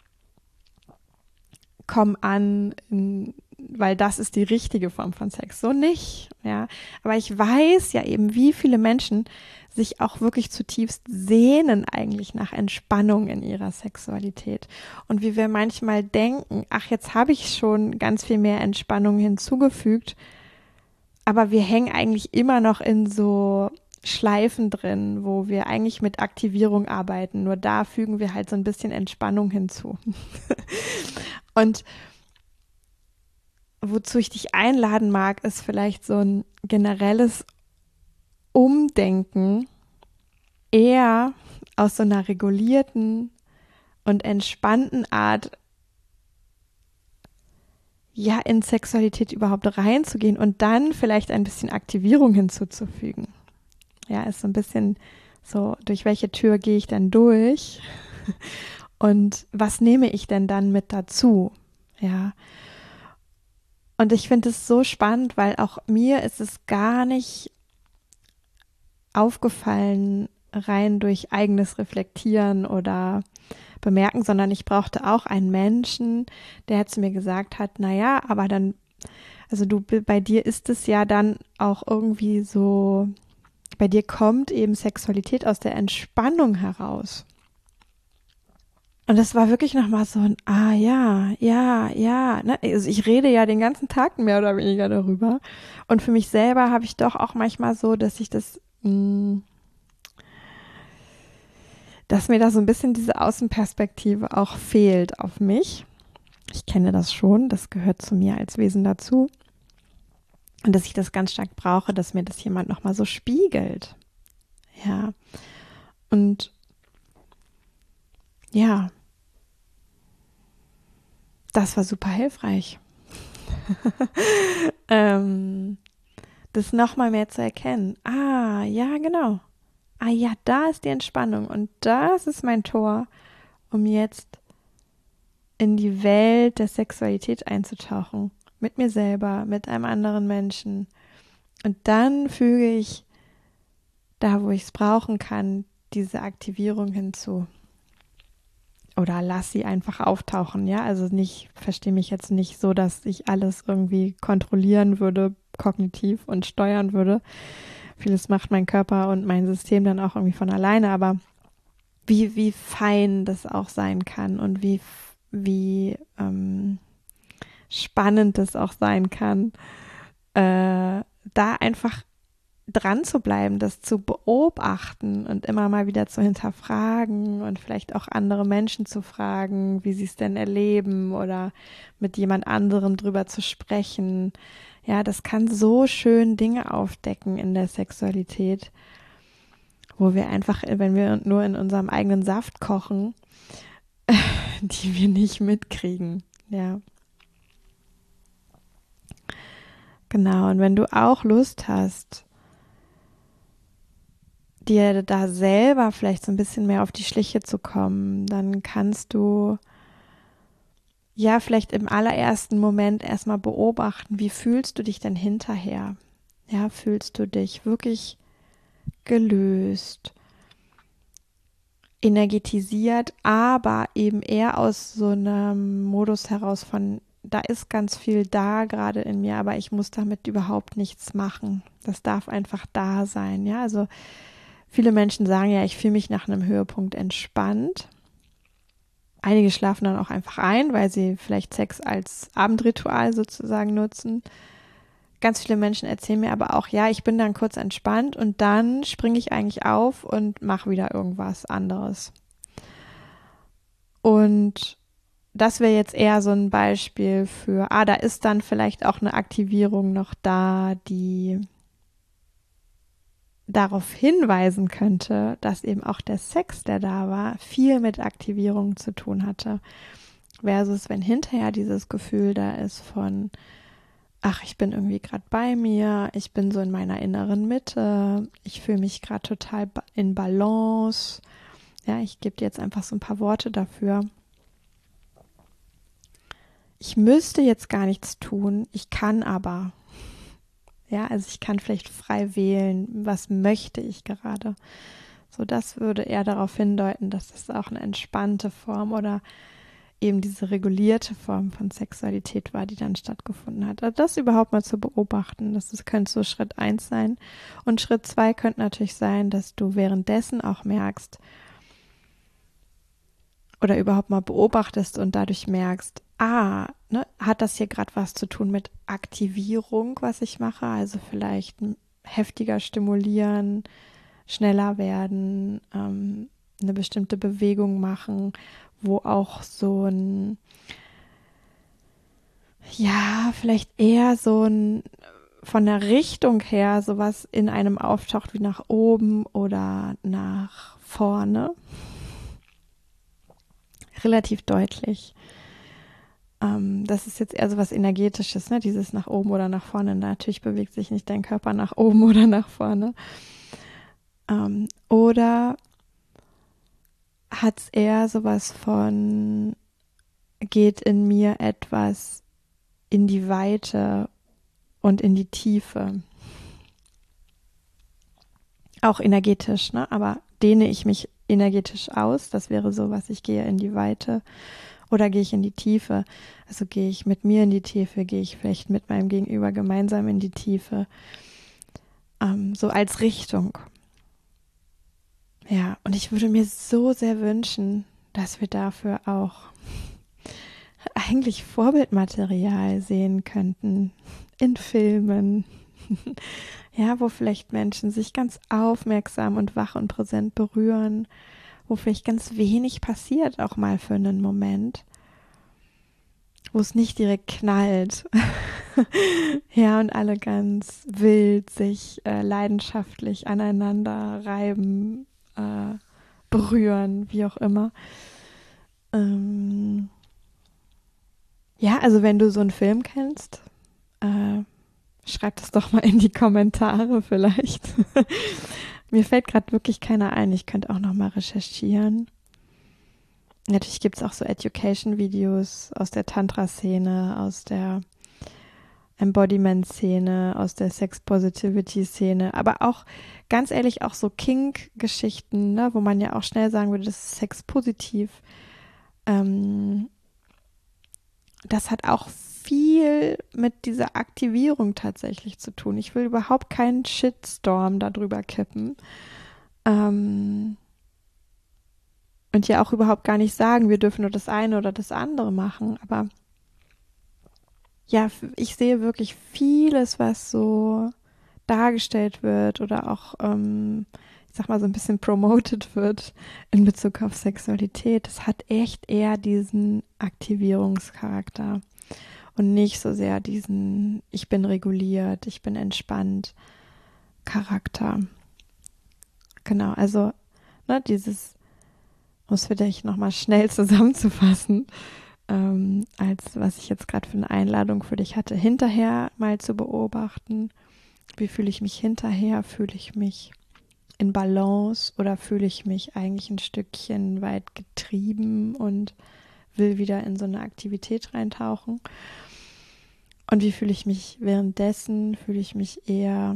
komm an, in, weil das ist die richtige Form von Sex. So nicht, ja. Aber ich weiß ja eben, wie viele Menschen sich auch wirklich zutiefst sehnen eigentlich nach Entspannung in ihrer Sexualität. Und wie wir manchmal denken, ach, jetzt habe ich schon ganz viel mehr Entspannung hinzugefügt, aber wir hängen eigentlich immer noch in so Schleifen drin, wo wir eigentlich mit Aktivierung arbeiten. Nur da fügen wir halt so ein bisschen Entspannung hinzu. Und wozu ich dich einladen mag, ist vielleicht so ein generelles Umdenken, eher aus so einer regulierten und entspannten Art, ja, in Sexualität überhaupt reinzugehen und dann vielleicht ein bisschen Aktivierung hinzuzufügen. Ja, ist so ein bisschen so, durch welche Tür gehe ich denn durch? Und was nehme ich denn dann mit dazu? Ja. Und ich finde es so spannend, weil auch mir ist es gar nicht aufgefallen, rein durch eigenes Reflektieren oder Bemerken, sondern ich brauchte auch einen Menschen, der zu mir gesagt hat, naja, aber dann, also du, bei dir ist es ja dann auch irgendwie so, bei dir kommt eben Sexualität aus der Entspannung heraus. Und das war wirklich nochmal so ein, ah ja, ja, ja. Ne? Also ich rede ja den ganzen Tag mehr oder weniger darüber. Und für mich selber habe ich doch auch manchmal so, dass ich das, mh, dass mir da so ein bisschen diese Außenperspektive auch fehlt auf mich. Ich kenne das schon, das gehört zu mir als Wesen dazu. Und dass ich das ganz stark brauche, dass mir das jemand nochmal so spiegelt. Ja. Und ja, das war super hilfreich. ähm, das nochmal mehr zu erkennen. Ah, ja, genau. Ah ja, da ist die Entspannung und das ist mein Tor, um jetzt in die Welt der Sexualität einzutauchen. Mit mir selber, mit einem anderen Menschen. Und dann füge ich da, wo ich es brauchen kann, diese Aktivierung hinzu. Oder lass sie einfach auftauchen, ja. Also nicht, verstehe mich jetzt nicht so, dass ich alles irgendwie kontrollieren würde, kognitiv und steuern würde. Vieles macht mein Körper und mein System dann auch irgendwie von alleine, aber wie, wie fein das auch sein kann und wie, wie ähm, spannend das auch sein kann, äh, da einfach dran zu bleiben, das zu beobachten und immer mal wieder zu hinterfragen und vielleicht auch andere Menschen zu fragen, wie sie es denn erleben oder mit jemand anderem drüber zu sprechen. Ja, das kann so schön Dinge aufdecken in der Sexualität, wo wir einfach, wenn wir nur in unserem eigenen Saft kochen, die wir nicht mitkriegen. Ja. Genau. Und wenn du auch Lust hast, dir da selber vielleicht so ein bisschen mehr auf die Schliche zu kommen, dann kannst du ja vielleicht im allerersten Moment erstmal beobachten, wie fühlst du dich denn hinterher? Ja, fühlst du dich wirklich gelöst, energetisiert, aber eben eher aus so einem Modus heraus von, da ist ganz viel da gerade in mir, aber ich muss damit überhaupt nichts machen. Das darf einfach da sein. Ja, also viele Menschen sagen ja, ich fühle mich nach einem Höhepunkt entspannt. Einige schlafen dann auch einfach ein, weil sie vielleicht Sex als Abendritual sozusagen nutzen. Ganz viele Menschen erzählen mir aber auch, ja, ich bin dann kurz entspannt und dann springe ich eigentlich auf und mache wieder irgendwas anderes. Und das wäre jetzt eher so ein Beispiel für, ah, da ist dann vielleicht auch eine Aktivierung noch da, die darauf hinweisen könnte, dass eben auch der Sex, der da war, viel mit Aktivierung zu tun hatte. Versus wenn hinterher dieses Gefühl da ist von, ach, ich bin irgendwie gerade bei mir, ich bin so in meiner inneren Mitte, ich fühle mich gerade total in Balance. Ja, ich gebe dir jetzt einfach so ein paar Worte dafür. Ich müsste jetzt gar nichts tun, ich kann aber. Ja, also ich kann vielleicht frei wählen, was möchte ich gerade. So, das würde eher darauf hindeuten, dass das auch eine entspannte Form oder eben diese regulierte Form von Sexualität war, die dann stattgefunden hat. Also das überhaupt mal zu beobachten, das, das könnte so Schritt eins sein. Und Schritt zwei könnte natürlich sein, dass du währenddessen auch merkst oder überhaupt mal beobachtest und dadurch merkst, ah, ne, hat das hier gerade was zu tun mit Aktivierung, was ich mache? Also vielleicht heftiger stimulieren, schneller werden, ähm, eine bestimmte Bewegung machen, wo auch so ein, ja, vielleicht eher so ein von der Richtung her sowas in einem auftaucht wie nach oben oder nach vorne. Relativ deutlich. Ähm, das ist jetzt eher so was Energetisches, ne? Dieses nach oben oder nach vorne. Natürlich bewegt sich nicht dein Körper nach oben oder nach vorne. Ähm, oder hat es eher sowas von, geht in mir etwas in die Weite und in die Tiefe. Auch energetisch, ne? Aber dehne ich mich energetisch aus? Das wäre so, was ich gehe in die Weite. Oder gehe ich in die Tiefe? Also gehe ich mit mir in die Tiefe, gehe ich vielleicht mit meinem Gegenüber gemeinsam in die Tiefe. Ähm, so als Richtung. Ja, und ich würde mir so sehr wünschen, dass wir dafür auch eigentlich Vorbildmaterial sehen könnten in Filmen. Ja, wo vielleicht Menschen sich ganz aufmerksam und wach und präsent berühren, wo vielleicht ganz wenig passiert, auch mal für einen Moment, wo es nicht direkt knallt. Ja, und alle ganz wild sich äh, leidenschaftlich aneinander reiben, äh, berühren, wie auch immer. Ähm ja, also wenn du so einen Film kennst, äh, schreib das doch mal in die Kommentare vielleicht. Mir fällt gerade wirklich keiner ein. Ich könnte auch noch mal recherchieren. Natürlich gibt es auch so Education-Videos aus der Tantra-Szene, aus der Embodiment-Szene, aus der Sex-Positivity-Szene, aber auch, ganz ehrlich, auch so Kink-Geschichten, ne, wo man ja auch schnell sagen würde, das ist sexpositiv. Ähm, das hat auch viel mit dieser Aktivierung tatsächlich zu tun. Ich will überhaupt keinen Shitstorm darüber kippen. Ähm, und ja auch überhaupt gar nicht sagen, wir dürfen nur das eine oder das andere machen. Aber ja, ich sehe wirklich vieles, was so dargestellt wird oder auch, ähm, ich sag mal, so ein bisschen promoted wird in Bezug auf Sexualität. Das hat echt eher diesen Aktivierungscharakter und nicht so sehr diesen ich bin reguliert, ich bin entspannt Charakter. Genau, also ne, dieses, um es vielleicht nochmal schnell zusammenzufassen, ähm, als was ich jetzt gerade für eine Einladung für dich hatte, hinterher mal zu beobachten, wie fühle ich mich hinterher, fühle ich mich in Balance oder fühle ich mich eigentlich ein Stückchen weit getrieben und will wieder in so eine Aktivität reintauchen. Und wie fühle ich mich währenddessen? Fühle ich mich eher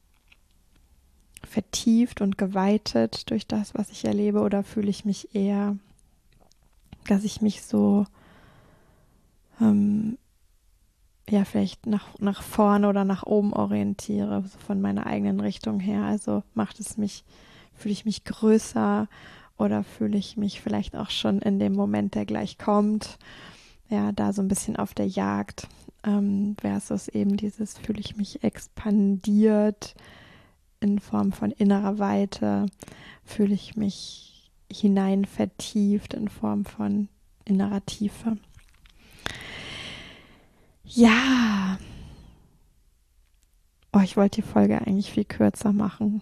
vertieft und geweitet durch das, was ich erlebe, oder fühle ich mich eher, dass ich mich so ähm, ja vielleicht nach, nach vorne oder nach oben orientiere, so von meiner eigenen Richtung her. Also macht es mich, fühle ich mich größer oder fühle ich mich vielleicht auch schon in dem Moment, der gleich kommt, ja, da so ein bisschen auf der Jagd, ähm, versus eben dieses, fühle ich mich expandiert in Form von innerer Weite, fühle ich mich hinein vertieft in Form von innerer Tiefe. Ja. Oh, ich wollte die Folge eigentlich viel kürzer machen.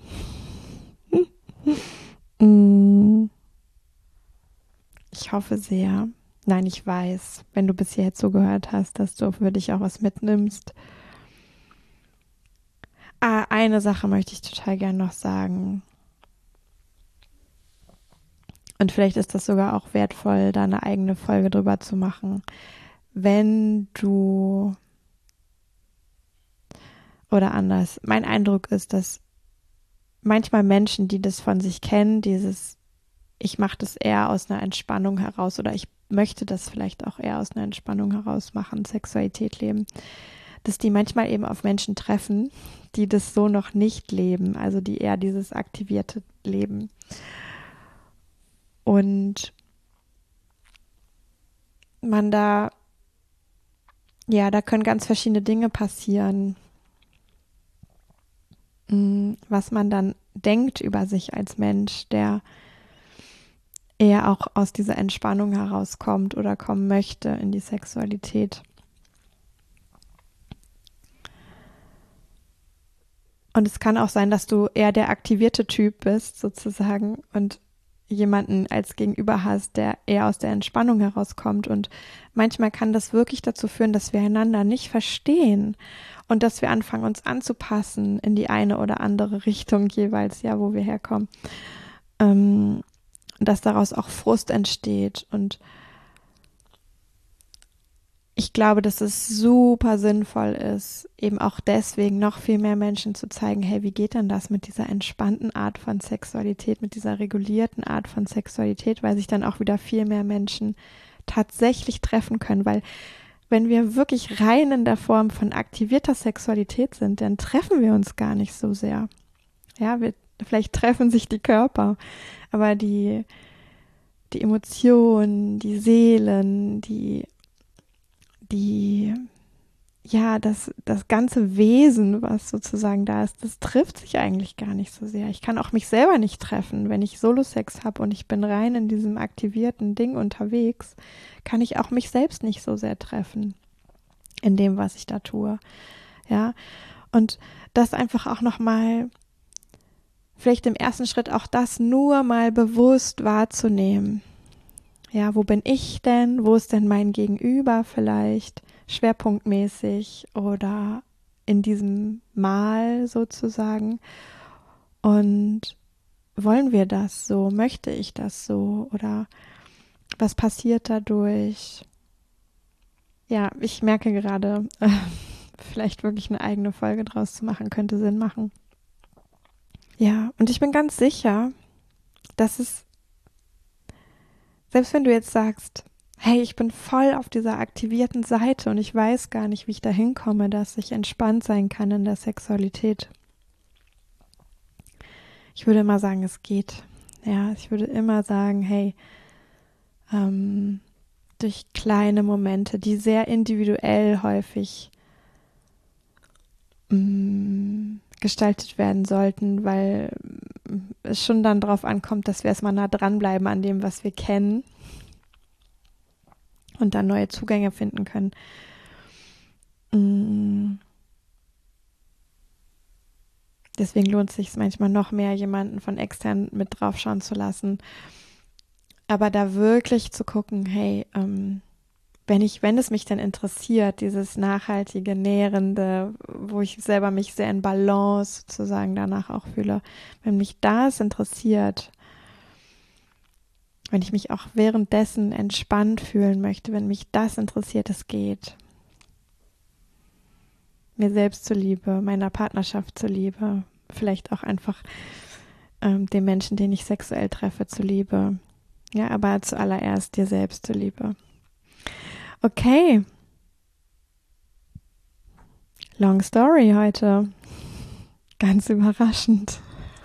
Ich hoffe sehr. Nein, ich weiß, wenn du bis hierher zugehört hast, dass du für dich auch was mitnimmst. Ah, eine Sache möchte ich total gern noch sagen. Und vielleicht ist das sogar auch wertvoll, da eine eigene Folge drüber zu machen. Wenn du oder anders, mein Eindruck ist, dass manchmal Menschen, die das von sich kennen, dieses, ich mache das eher aus einer Entspannung heraus oder ich möchte das vielleicht auch eher aus einer Entspannung heraus machen, Sexualität leben, dass die manchmal eben auf Menschen treffen, die das so noch nicht leben, also die eher dieses aktivierte Leben. Und man da, ja, da können ganz verschiedene Dinge passieren, was man dann denkt über sich als Mensch, der eher auch aus dieser Entspannung herauskommt oder kommen möchte in die Sexualität. Und es kann auch sein, dass du eher der aktivierte Typ bist, sozusagen, und jemanden als Gegenüber hast, der eher aus der Entspannung herauskommt. Und manchmal kann das wirklich dazu führen, dass wir einander nicht verstehen und dass wir anfangen, uns anzupassen in die eine oder andere Richtung jeweils, ja, wo wir herkommen. Ähm, dass daraus auch Frust entsteht. Und ich glaube, dass es super sinnvoll ist, eben auch deswegen noch viel mehr Menschen zu zeigen, hey, wie geht denn das mit dieser entspannten Art von Sexualität, mit dieser regulierten Art von Sexualität, weil sich dann auch wieder viel mehr Menschen tatsächlich treffen können, weil wenn wir wirklich rein in der Form von aktivierter Sexualität sind, dann treffen wir uns gar nicht so sehr. Ja, wir, vielleicht treffen sich die Körper, aber die, die Emotionen, die Seelen, die, die, ja, das, das ganze Wesen, was sozusagen da ist, das trifft sich eigentlich gar nicht so sehr. Ich kann auch mich selber nicht treffen. Wenn ich Solo-Sex habe und ich bin rein in diesem aktivierten Ding unterwegs, kann ich auch mich selbst nicht so sehr treffen in dem, was ich da tue. Ja, und das einfach auch nochmal, vielleicht im ersten Schritt auch das nur mal bewusst wahrzunehmen. Ja, wo bin ich denn? Wo ist denn mein Gegenüber vielleicht schwerpunktmäßig oder in diesem Mal sozusagen? Und wollen wir das so? Möchte ich das so? Oder was passiert dadurch? Ja, ich merke gerade, äh, vielleicht wirklich eine eigene Folge draus zu machen, könnte Sinn machen. Ja, und ich bin ganz sicher, dass es, selbst wenn du jetzt sagst, hey, ich bin voll auf dieser aktivierten Seite und ich weiß gar nicht, wie ich da hinkomme, dass ich entspannt sein kann in der Sexualität. Ich würde immer sagen, es geht. Ja, ich würde immer sagen, hey, ähm, durch kleine Momente, die sehr individuell häufig mh, gestaltet werden sollten, weil es schon dann darauf ankommt, dass wir erstmal nah dranbleiben an dem, was wir kennen und dann neue Zugänge finden können. Mh. Deswegen lohnt es sich manchmal noch mehr, jemanden von extern mit draufschauen zu lassen. Aber da wirklich zu gucken, hey, ähm, wenn ich, wenn es mich denn interessiert, dieses nachhaltige, nährende, wo ich selber mich sehr in Balance sozusagen danach auch fühle, wenn mich das interessiert, wenn ich mich auch währenddessen entspannt fühlen möchte, wenn mich das interessiert, es geht. Mir selbst zuliebe, meiner Partnerschaft zuliebe, vielleicht auch einfach ähm, dem Menschen, den ich sexuell treffe, zuliebe. Ja, aber zuallererst dir selbst zuliebe. Okay. Long story heute. Ganz überraschend.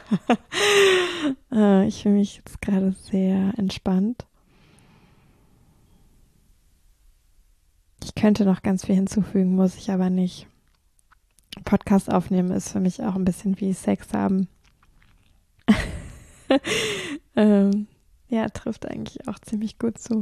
Ich fühle mich jetzt gerade sehr entspannt. Ich könnte noch ganz viel hinzufügen, muss ich aber nicht. Podcast aufnehmen ist für mich auch ein bisschen wie Sex haben. ähm, ja, trifft eigentlich auch ziemlich gut zu.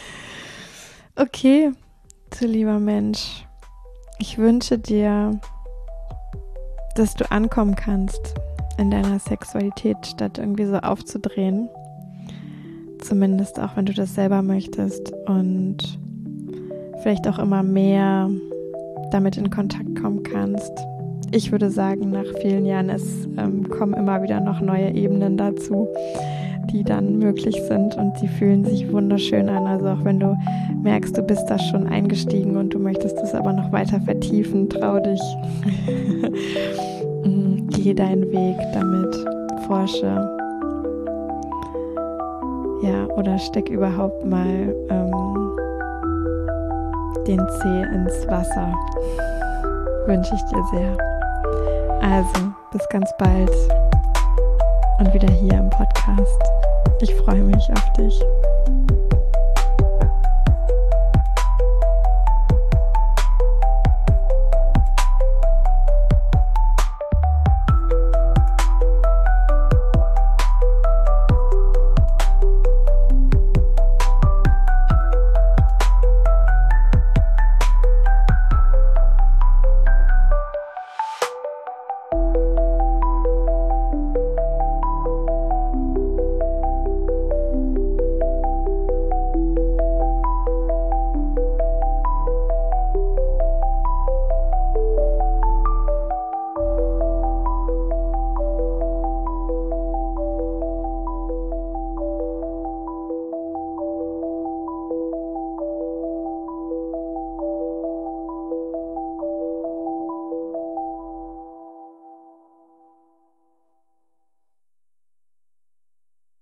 Okay, du lieber Mensch, ich wünsche dir, dass du ankommen kannst in deiner Sexualität, statt irgendwie so aufzudrehen. Zumindest auch, wenn du das selber möchtest und vielleicht auch immer mehr damit in Kontakt kommen kannst. Ich würde sagen, nach vielen Jahren, es ähm, kommen immer wieder noch neue Ebenen dazu, die dann möglich sind und die fühlen sich wunderschön an. Also auch wenn du merkst, du bist da schon eingestiegen und du möchtest es aber noch weiter vertiefen, trau dich. Geh deinen Weg damit, forsche. Ja, oder steck überhaupt mal ähm, den Zeh ins Wasser. Wünsche ich dir sehr. Also, bis ganz bald und wieder hier im Podcast. Ich freue mich auf dich.